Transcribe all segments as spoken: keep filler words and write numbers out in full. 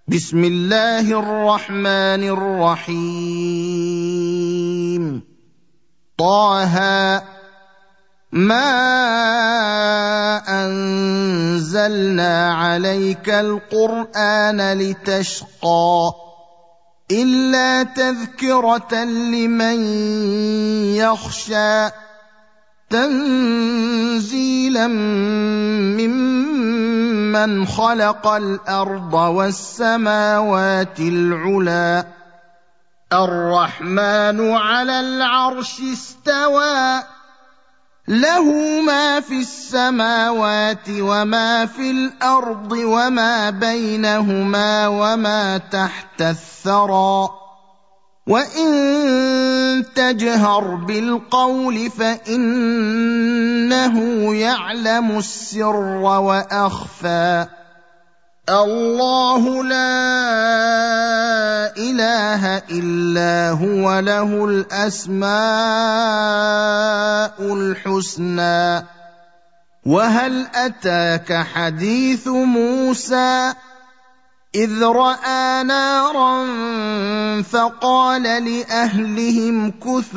بسم الله الرحمن الرحيم طه ما أنزلنا عليك القرآن لتشقى إلا تذكرة لمن يخشى تنزيلا ممن خلق الأرض والسماوات العلى الرحمن على العرش استوى له ما في السماوات وما في الأرض وما بينهما وما تحت الثرى وإن تجهر بالقول فإنه يعلم السر وأخفى الله لا إله إلا هو له الأسماء الحسنى وهل أتاك حديث موسى إذ رأى نارا فقال لأهلهم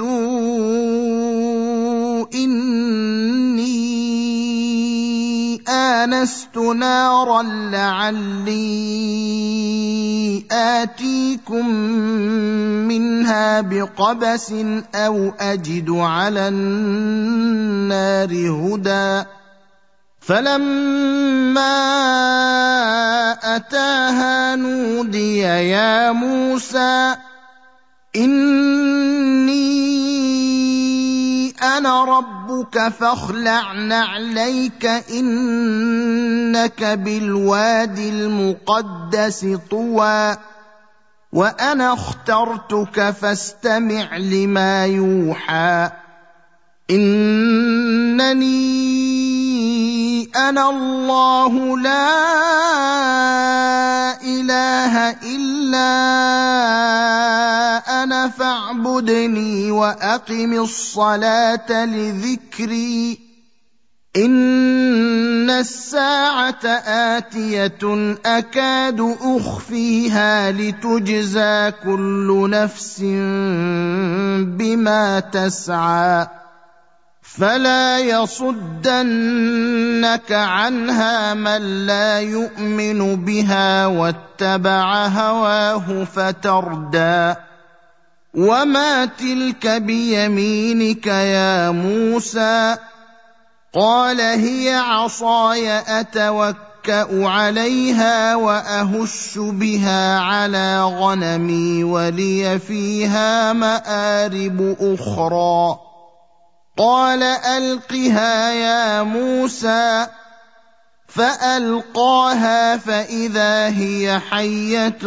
كثوا إني آنست نارا لعلي آتيكم منها بقبس أو أجد على النار هدى فلما أتاها نودي يا موسى إني أنا ربك فاخلع نعليك إنك بالوادي المقدس طوى وأنا اخترتك فاستمع لما يوحى إنني أنا الله لا إله إلا أنا فاعبدني وأقم الصلاة لذكري إن الساعة آتية أكاد أخفيها لتجزى كل نفس بما تسعى فلا يصدنك عنها من لا يؤمن بها واتبع هواه فتردى وما تلك بيمينك يا موسى قال هي عصاي أتوكأ عليها وأهش بها على غنمي ولي فيها مآرب أخرى قال ألقها يا موسى فألقاها فإذا هي حية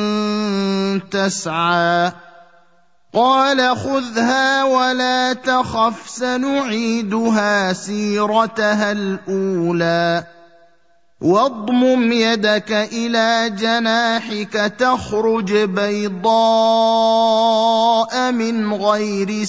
تسعى قال خذها ولا تخف سنعيدها سيرتها الأولى واضمم يدك إلى جناحك تخرج بيضاء من غير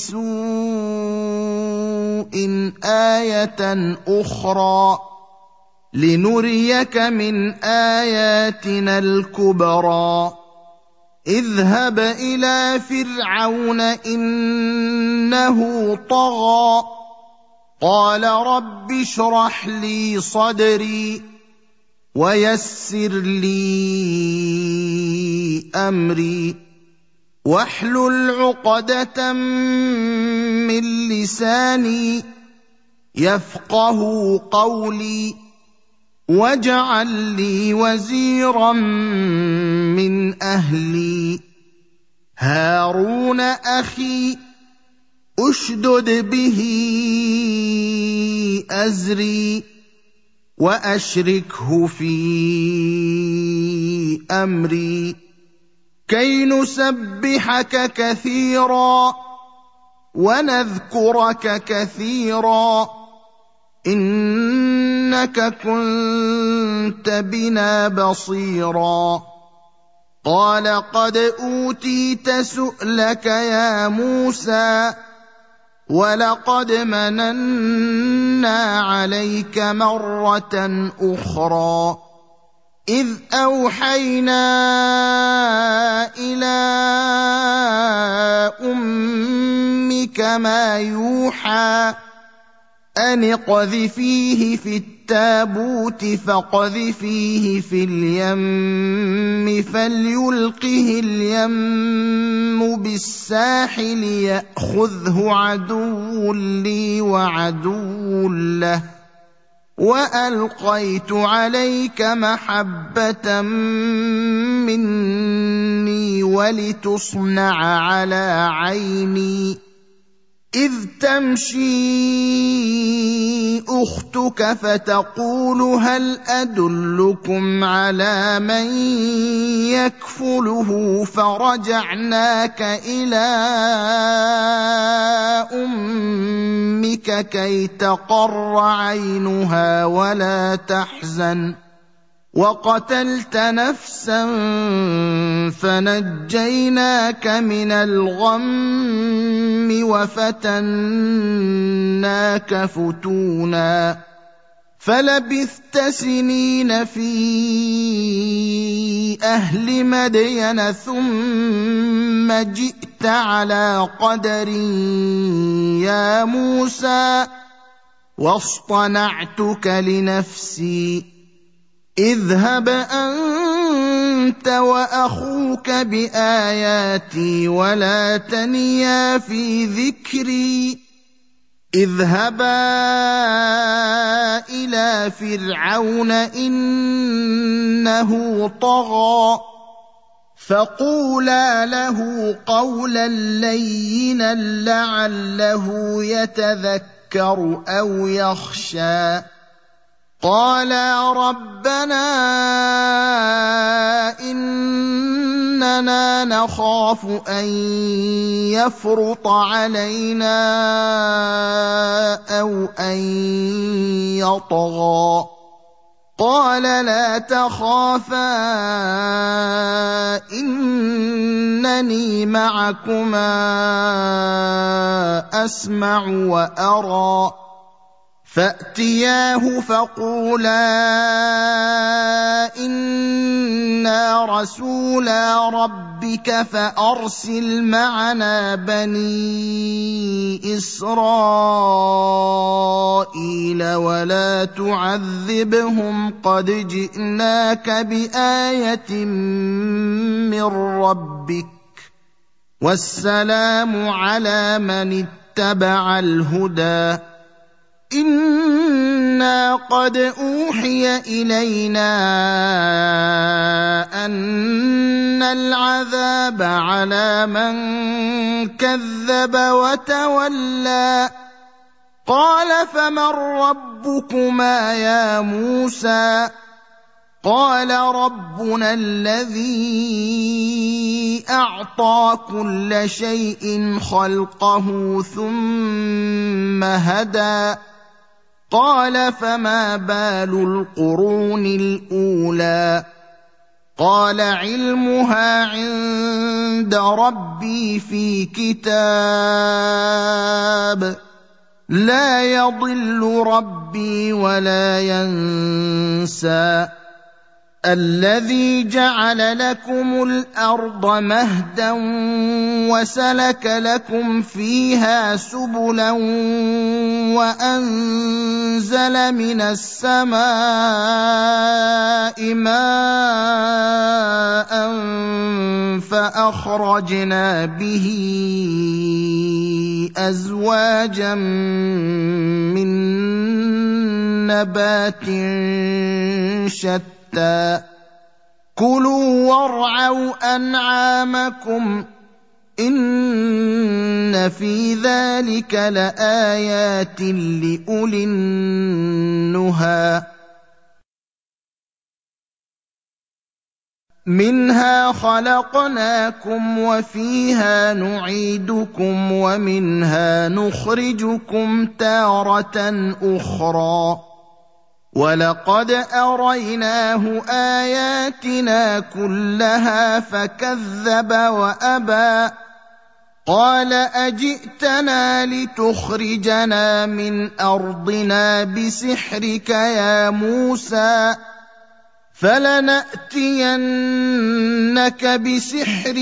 سوء آية أخرى لنريك من آياتنا الكبرى اذهب إلى فرعون إنه طغى قال رب اشرح لي صدري ويسر لي أمري واحلل عقدة من لساني يفقه قولي واجعل لي وزيرا من أهلي هارون أخي أشدد به أزري وأشركه في أمري كي نسبحك كثيرا ونذكرك كثيرا إنك كنت بنا بصيرا قال قد أوتيت سؤلك يا موسى ولقد مننا عليك مرة أخرى إذ أوحينا إلى أمك ما يوحى أن اقذفيه في التابوت فاقذفيه في اليم فليلقه اليم بالساحل يأخذه عدو لي وعدو له وألقيت عليك محبة مني ولتصنع على عيني إذ تمشي أختك فتقول هل أدلكم على من يكفله فرجعناك إلى أمك كي تقر عينها ولا تحزن وقتلت نفسا فنجيناك من الغم وفتناك فتونا فلبثت سنين في أهل مدين ثم جئت على قدر يا موسى واصطنعتك لنفسي اذهب أنت وأخوك بآياتي ولا تنيا في ذكري اذهبا إلى فرعون إنه طغى فقولا له قولا لينا لعله يتذكر أو يخشى قالا ربنا إننا نخاف أن يفرط علينا أو أن يطغى قال لا تخافا إنني معكما أسمع وأرى فأتياه فقولا إنا رسولا ربك فأرسل معنا بني إسرائيل ولا تعذبهم قد جئناك بآية من ربك والسلام على من اتبع الهدى إنا قد أوحي إلينا أن العذاب على من كذب وتولى قال فمن ربكما يا موسى قال ربنا الذي أعطى كل شيء خلقه ثم هدى قال فما بال القرون الأولى قال علمها عند ربي في كتاب لا يضل ربي ولا ينسى الذي جعل لكم الأرض مهدا وسلك لكم فيها سبلا وأنزل من السماء ماء فأخرجنا به أزواجا من نبات شتى كلوا وارعوا أنعامكم إن في ذلك لآيات لأولي النهى منها خلقناكم وفيها نعيدكم ومنها نخرجكم تارة أخرى ولقد أريناه آياتنا كلها فكذب وأبى قال أجئتنا لتخرجنا من أرضنا بسحرك يا موسى فلنأتينك بسحر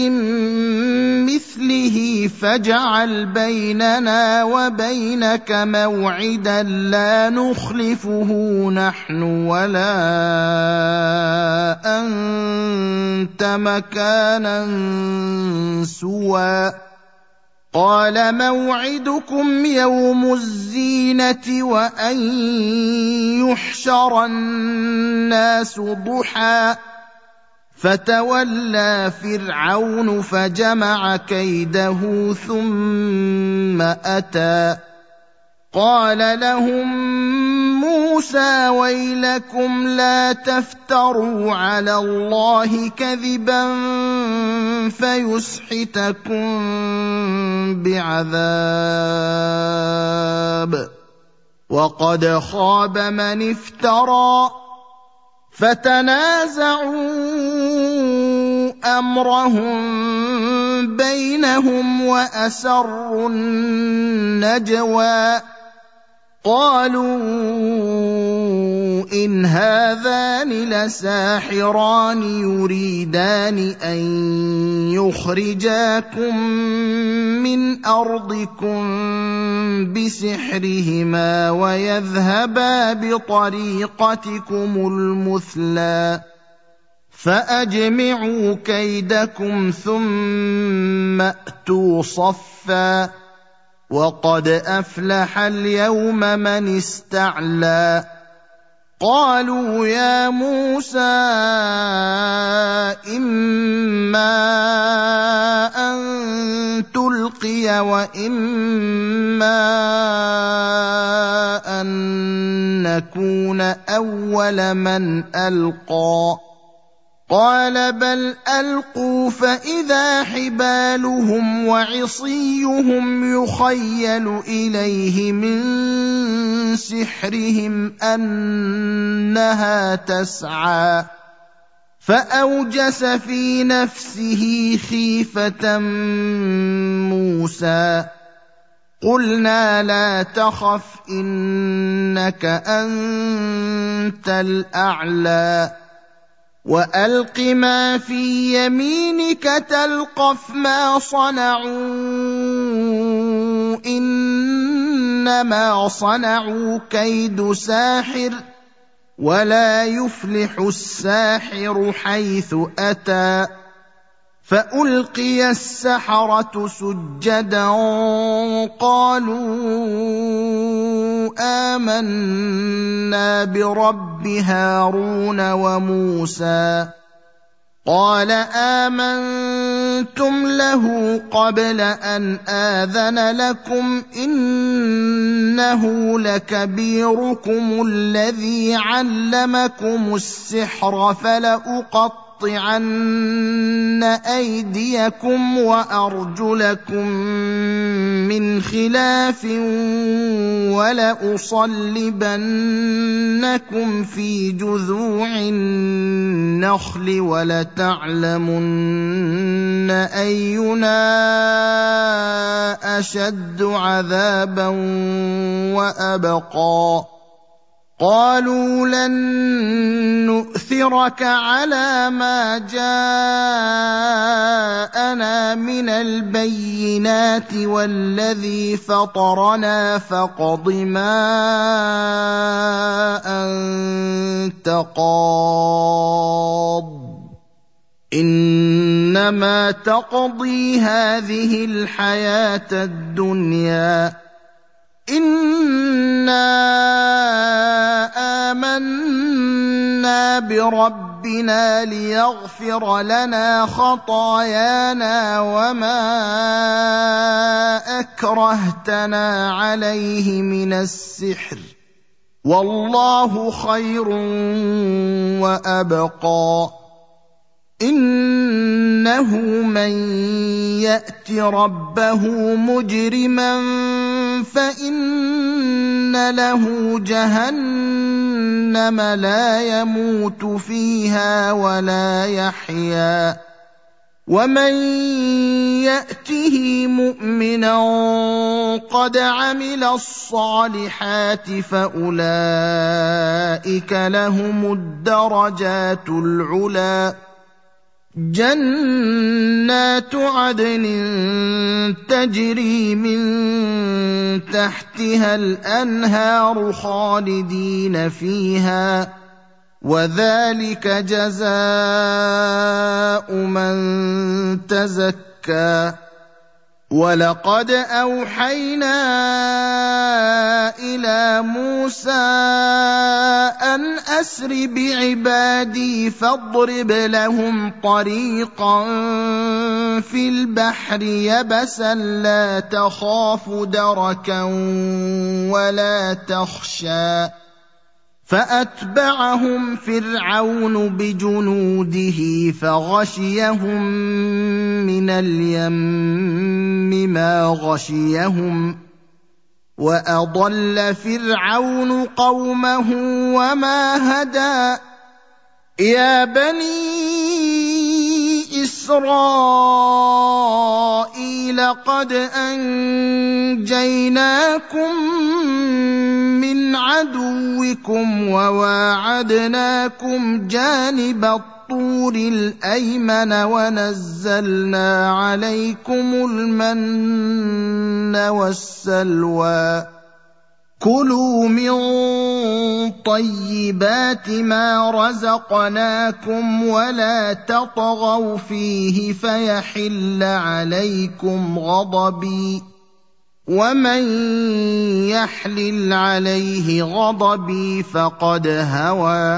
مثله فاجعل بيننا وبينك موعدا لا نخلفه نحن ولا أنت مكانا سوى قال موعدكم يوم الزينة وأن يحشر الناس ضحى فتولى فرعون فجمع كيده ثم أتى قال لهم موسى ويلكم لا تفتروا على الله كذبا فيسحتكم بعذاب وقد خاب من افترى فتنازعوا أمرهم بينهم وأسروا النجوى قالوا إن هذان لساحران يريدان أن يخرجاكم من أرضكم بسحرهما ويذهبا بطريقتكم المثلى فأجمعوا كيدكم ثم أتوا صفا وقد أفلح اليوم من استعلى قالوا يا موسى إما أن تلقي وإما أن نكون أول من ألقى قال بل ألقوا فإذا حبالهم وعصيهم يخيل إليه من سحرهم أنها تسعى فأوجس في نفسه خيفة موسى قلنا لا تخف إنك أنت الأعلى وألق ما في يمينك تلقف ما صنعوا إنما صنعوا كيد ساحر ولا يفلح الساحر حيث أتى فألقي السحرة سجدا قالوا آمنا برب هارون وموسى قال آمنتم له قبل أن آذن لكم إنه لكبيركم الذي علمكم السحر فلأقطعن أيديكم وأرجلكم من خلاف ولأصلبنكم في جذوع النخل ولتعلمن أينا أشد عذابا وأبقى قالوا لن نؤثرك على ما جاءنا من البينات والذي فطرنا فاقض ما أنت قاض إنما تقضي هذه الحياة الدنيا إنا آمنا بربنا ليغفر لنا خطايانا وما أكرهتنا عليه من السحر والله خير وأبقى إنه من يأت ربه مجرما فإن له جهنم لا يموت فيها ولا يحيا ومن ياته مؤمنا قد عمل الصالحات فاولئك لهم الدرجات العلى جنات عدن تجري من تحتها الانهار خالدين فيها وذلك جزاء من تزكى ولقد اوحينا الى موسى ان اسر بعبادي فاضرب لهم طريقا في البحر يبسا لا تخاف دركا ولا تخشى فاتبعهم فرعون بجنوده فغشيهم من اليم ما غشيهم واضل فرعون قومه وما هدى يا بني إسرائيل قد أنجيناكم من عدوكم وواعدناكم جانب الطور الأيمن ونزلنا عليكم المن والسلوى كلوا من طيبات ما رزقناكم ولا تطغوا فيه فيحل عليكم غضبي ومن يحلل عليه غضبي فقد هوى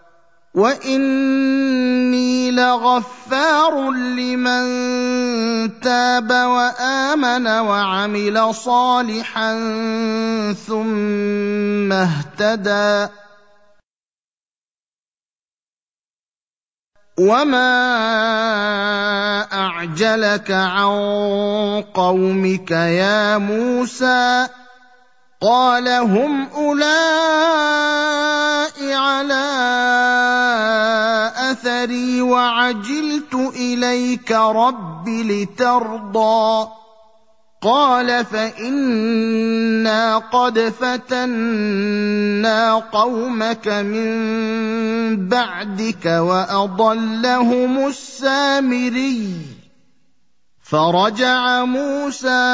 واني لغفار لمن تاب وامن وعمل صالحا ثم اهتدى وما اعجلك عن قومك يا موسى قال هم أولئك على أثري وعجلت إليك رب لترضى قال فإنا قد فتنا قومك من بعدك وأضلهم السامري فرجع موسى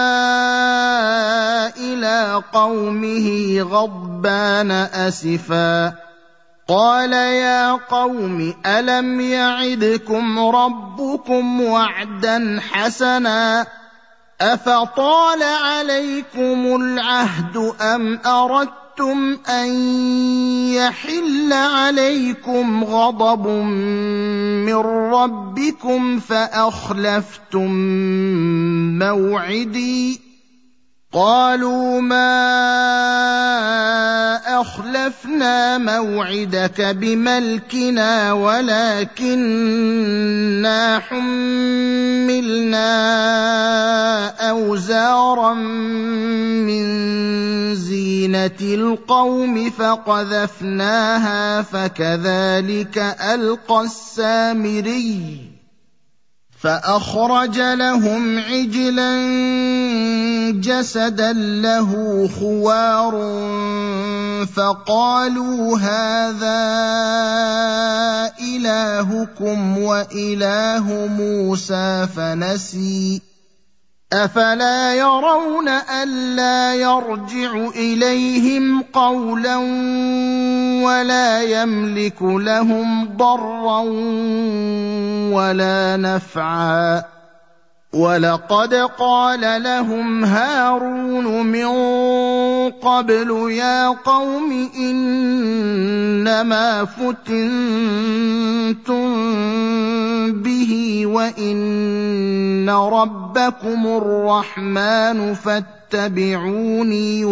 إلى قومه غضبان أسفا قال يا قوم ألم يعدكم ربكم وعدا حسنا أفطال عليكم العهد أم أردتم أن يحل عليكم غضب من ربكم فأخلفتم موعدي قالوا ما أخلفنا موعدك بملكنا ولكننا حملنا أوزارا من زينة القوم فقذفناها فكذلك ألقى السامري فأخرج لهم عجلا جسدا له خوار فقالوا هذا إلهكم وإله موسى فنسي أفلا يرون ألا يرجع إليهم قولا ولا يملك لهم ضرا ولا نفعا ولقد قال لهم هارون من قبل يا قوم إنما فتنتم به وإن ربكم الرحمن فاتبعوني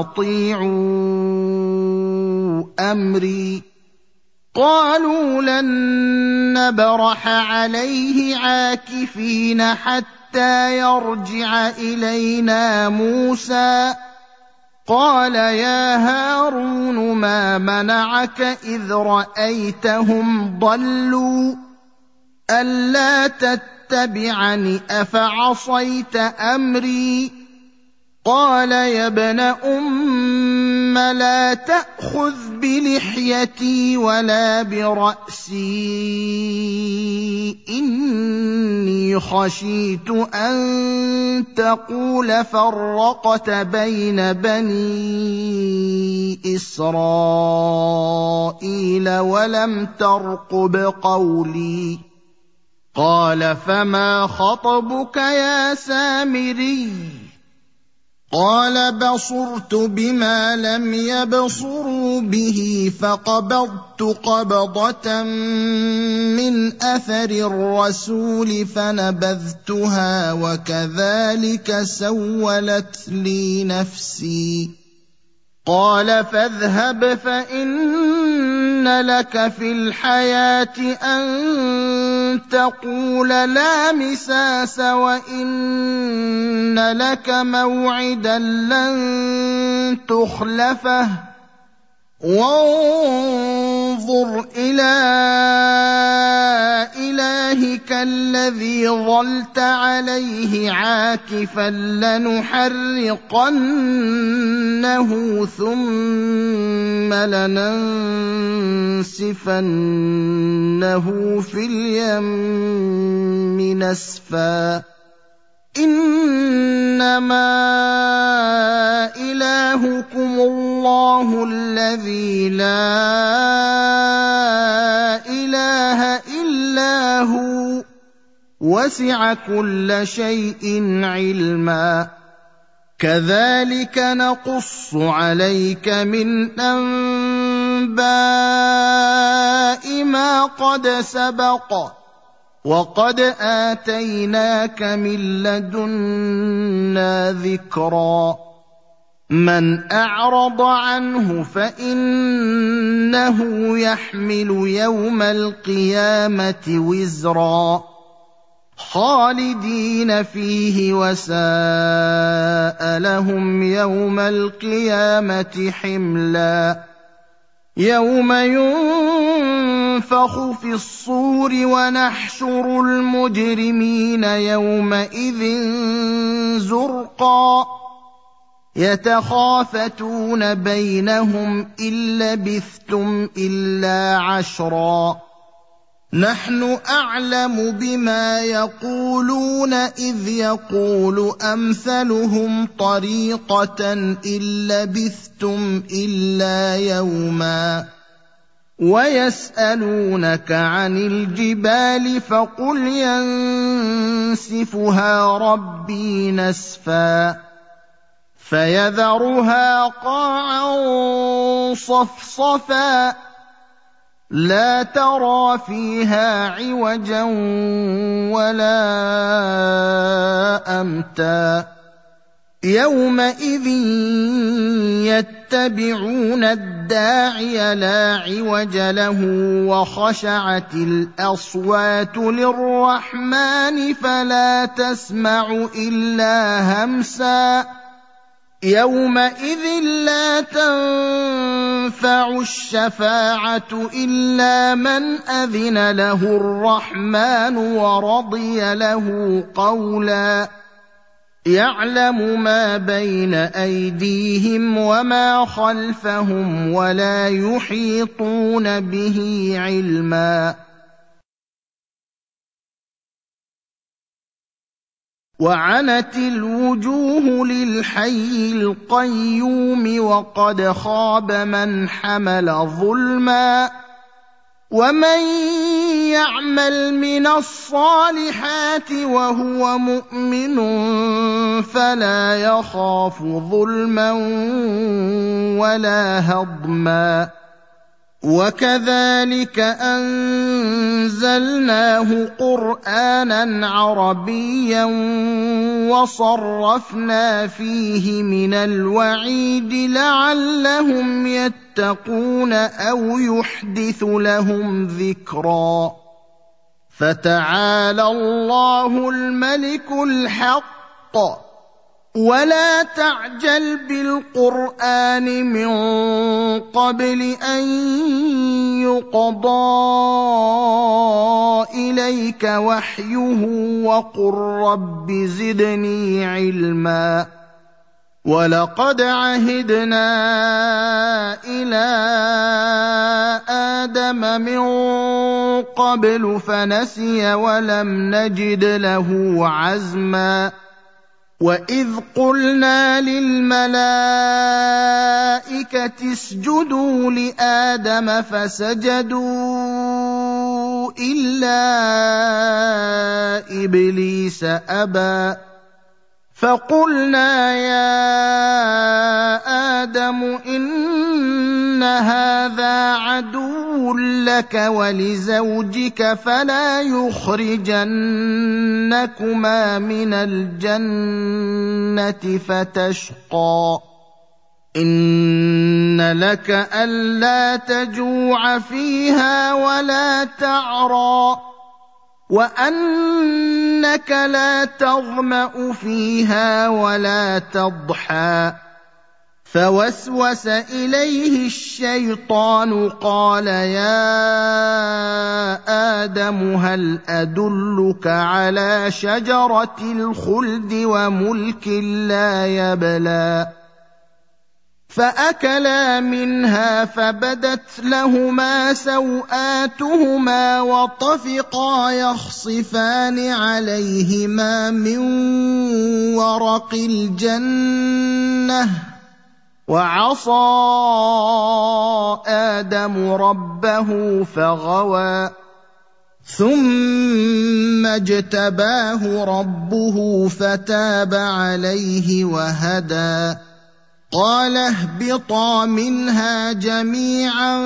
وأطيعوا أمري قالوا لن نبرح عليه عاكفين حتى يرجع إلينا موسى قال يا هارون ما منعك إذ رأيتهم ضلوا ألا تتبعوا تتبعني أفعصيت أمري قال يا ابن أم لا تأخذ بلحيتي ولا برأسي إني خشيت أن تقول فرقت بين بني إسرائيل ولم ترقب قولي قال فما خطبك يا سامري قال بصرت بما لم يبصروا به فقبضت قبضة من أثر الرسول فنبذتها وكذلك سولت لي نفسي قال فاذهب فإن لك في الحياة أن تقول لا مساس وإن لك موعدا لن تخلفه وانظر إلى إلهك الذي ظلت عليه عاكفا لنحرقنه ثم لننسفنه في اليم نسفا إنما إلهكم الله الذي لا إله إلا هو وسع كل شيء علما كذلك نقص عليك من أنباء ما قد سبق وقد آتيناك من لدنا ذكرا من أعرض عنه فإنه يحمل يوم القيامة وزرا خالدين فيه وساء لهم يوم القيامة حملا يوم ينفخ في الصور ونحشر المجرمين يومئذ زرقا يتخافتون بينهم إن لبثتم إلا عشرا نحن أعلم بما يقولون إذ يقول أمثلهم طريقة إن لبثتم إلا يوما ويسألونك عن الجبال فقل ينسفها ربي نسفا فيذرها قاعا صفصفا لا ترى فيها عوجا ولا أمتا يومئذ يتبعون الداعي لا عوج له وخشعت الأصوات للرحمن فلا تسمع إلا همسا يومئذ لا تنفع الشفاعة إلا من أذن له الرحمن ورضي له قولا يعلم ما بين أيديهم وما خلفهم ولا يحيطون به علما وعنت الوجوه للحي القيوم وقد خاب من حمل ظلما ومن يعمل من الصالحات وهو مؤمن فلا يخاف ظلما ولا هضما وكذلك أنزلناه قرآنا عربيا وصرفنا فيه من الوعيد لعلهم يتقون أو يحدث لهم ذكرا فتعالى الله الملك الحق ولا تعجل بالقرآن من قبل أن يقضى إليك إليك وحيه وقل رب زدني علما ولقد عهدنا إلى آدم من قبل فنسي ولم نجد له عزما وإذ قلنا للملائكة اسجدوا لآدم فسجدوا إلا إبليس أبى فقلنا يا آدم إن هذا عدو لك ولزوجك فلا يخرجنكما من الجنة فتشقى إن لك ألا تجوع فيها ولا تعرى وأنك لا تظمأ فيها ولا تضحى فوسوس إليه الشيطان قال يا آدم هل أدلك على شجرة الخلد وملك لا يبلى فأكلا منها فبدت لهما سوآتهما وطفقا يخصفان عليهما من ورق الجنة وعصى آدم ربه فغوى ثم اجتباه ربه فتاب عليه وهدى قال اهبطا منها جميعا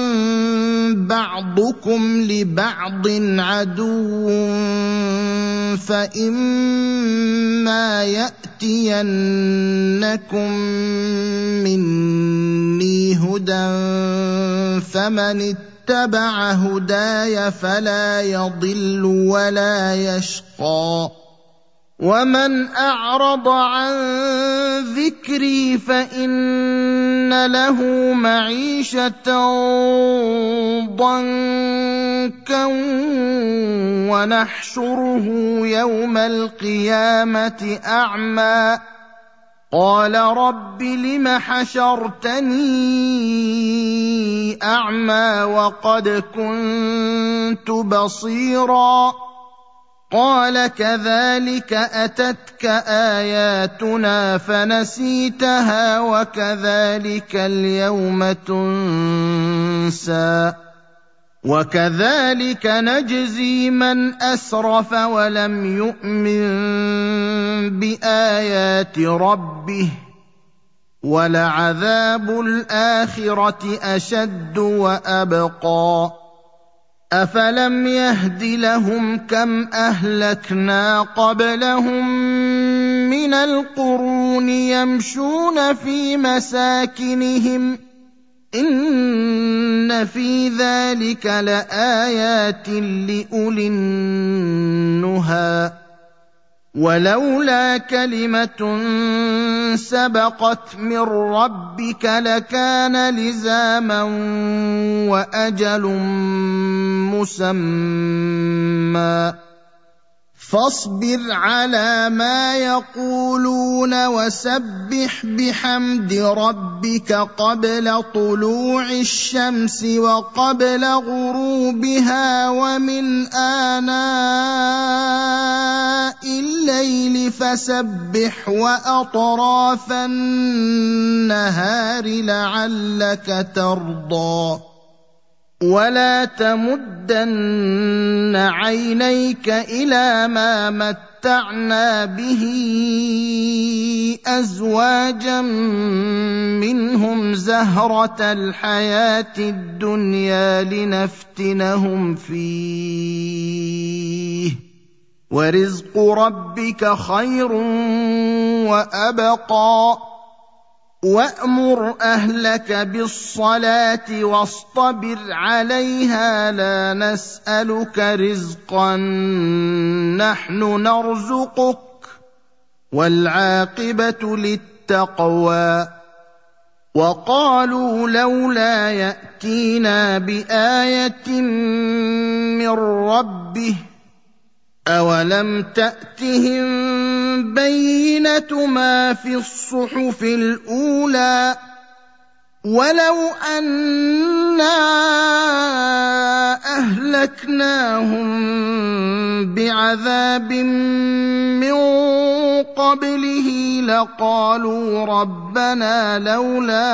بعضكم لبعض عدو فإما يأتينكم مني هدى فمن اتبع هداي فلا يضل ولا يشقى ومن أعرض عن ذكري فإن له معيشة ضنكا ونحشره يوم القيامة أعمى قال رب لم حشرتني أعمى وقد كنت بصيرا قال كذلك أتتك آياتنا فنسيتها وكذلك اليوم تنسى وكذلك نجزي من أسرف ولم يؤمن بآيات ربه ولعذاب الآخرة أشد وأبقى أفلم يهد لهم كم أهلكنا قبلهم من القرون يمشون في مساكنهم إن في ذلك لآيات لأولي النهى ولولا كلمة سبقت من ربك لكان لزاما وأجل مسمى فاصبر على ما يقولون وسبح بحمد ربك قبل طلوع الشمس وقبل غروبها ومن آناء الليل فسبح وأطراف النهار لعلك ترضى ولا تمدن عينيك إلى ما متعنا به أزواجا منهم زهرة الحياة الدنيا لنفتنهم فيه ورزق ربك خير وأبقى وأمر أهلك بالصلاة واصطبر عليها لا نسألك رزقا نحن نرزقك والعاقبة للتقوى وقالوا لولا يأتينا بآية من ربه أَوَلَمْ تَأْتِهِم بَيِّنَةُ مَا فِي الصُّحُفِ الْأُولَىٰ وَلَوْ أَنَّا أَهْلَكْنَاهُم بِعَذَابٍ مِّن قَبْلِهِ لَقَالُوا رَبَّنَا لَوْلَا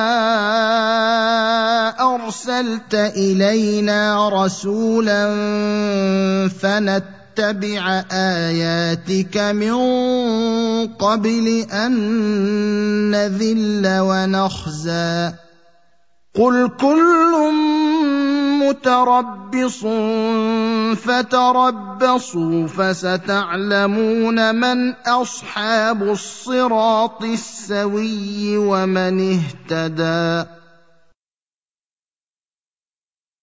أَرْسَلْتَ إِلَيْنَا رَسُولًا فَنَتَّبِعَ آيَاتِكَ مِن قَبْلِ أَن نَّذِلَّ وَنَخْزَىٰ قُلْ كُلٌّ مُّتَرَبِّصٌ فَتَرَبَّصُوا فَسَتَعْلَمُونَ مَنْ أَصْحَابُ الصِّرَاطِ السَّوِيِّ وَمَنِ اهْتَدَىٰ